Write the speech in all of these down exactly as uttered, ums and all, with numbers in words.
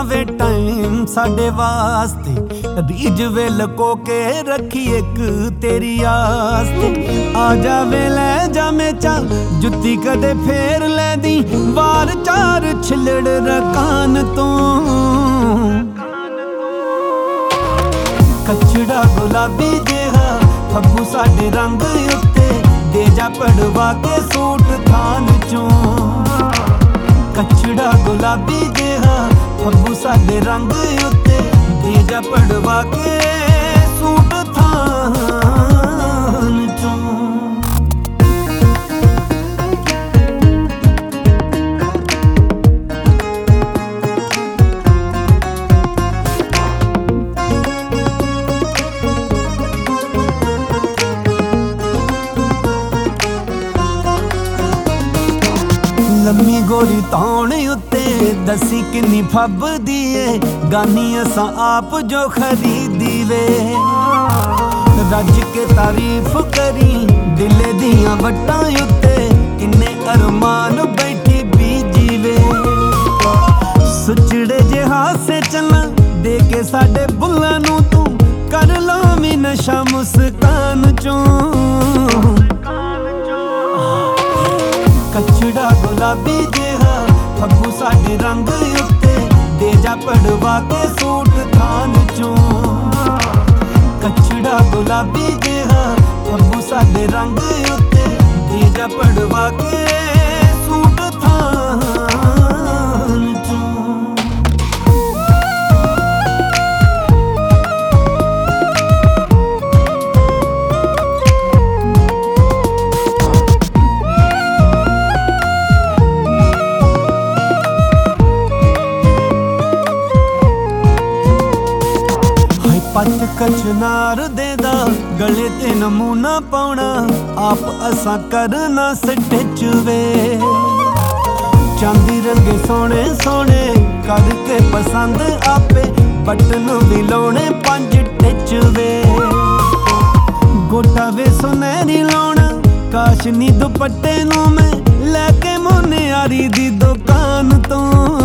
वे time साडे वास्ते, रीज वे लको के रखी एक तेरी आस्ते। आ जावे लै जामे चा जुत्ती कदे फेर लै दी, वार चार छिलड़ रकान तो। कचड़ा गुलाबी जेहा फग्गू साडे रंग उत्ते, दे जा पड़वा के सूट थान चों। कचड़ा गुलाबी जेहा फग्गू साडे रंग उत्ते, दे जा पड़वा के सूट थान चों। लम्मी गोरी तौण उत्ते दसी किन्नी फबदी ए, गानी असां आप जो खरीदी वे। रज के तारीफ करी दिले दियां वट्टां उत्ते, किन्ने अरमान बैठी बीजी वे। सुचड़े जे हासे चलन दे के साडे बुल्लां नूं तू, कर लावी नशा मुस्कान चों। कचड़ा गुलाबी जेहा फग्गू साडे रंग उत्ते, दे जा पड़वा के सूट थान चों। कचड़ा गुलाबी जेहा फग्गू साडे रंग उत्ते, दे जा पड़वा के सूट थान चों। पच कचनार देदा गले ते नमूना पाउणा, आप असां करना स्टिच वे। चांदी रंगे सोने सोने करके पसंद आपे, बटन भी लाउणे पंज टिच वे। गोटा वे सुनहरी लाउणा, काशनी दुपट्टे नूं मैं लैके मुनियारी दी दुकान तो।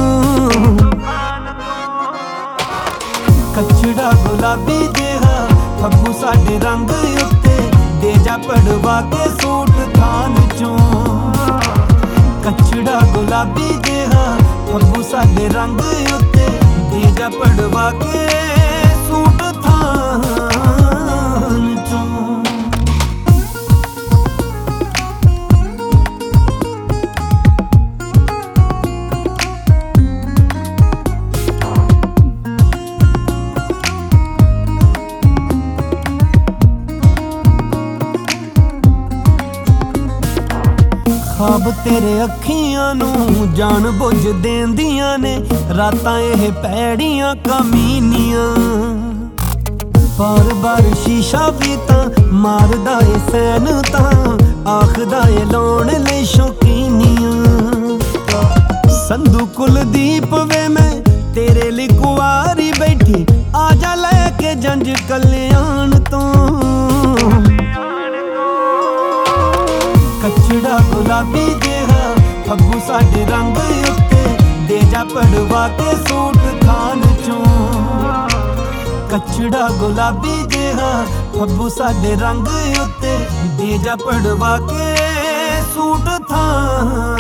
कचड़ा गुलाबी जेहा फग्गू साडे रंग उत्ते, दे जा पड़वा के सूट थान चों। कचड़ा गुलाबी जेहा फग्गू साडे रंग उत्ते, दे जा पड़वा के सूट थान चों। ख्वाब तेरे अखियां नूं जान बुझ देंदियां ने, रातां एह पैड़ियां कमीनियां। बार बार शीशा भी तां मारदा ए सैन तां, आखदा ए लाउण लई शौकीनियां। संधू कुलदीप वे मैं तेरे लई कुआरी बैठी, आजा लैके जंज कल्याण तो। कचड़ा गुलाबी जेहा फग्गू साडे रंग उत्ते, दे जा पड़वा के सूट थान चों। कचड़ा गुलाबी जेहा फग्गू साडे रंग उत्ते, दे जा पड़वा के सूट थान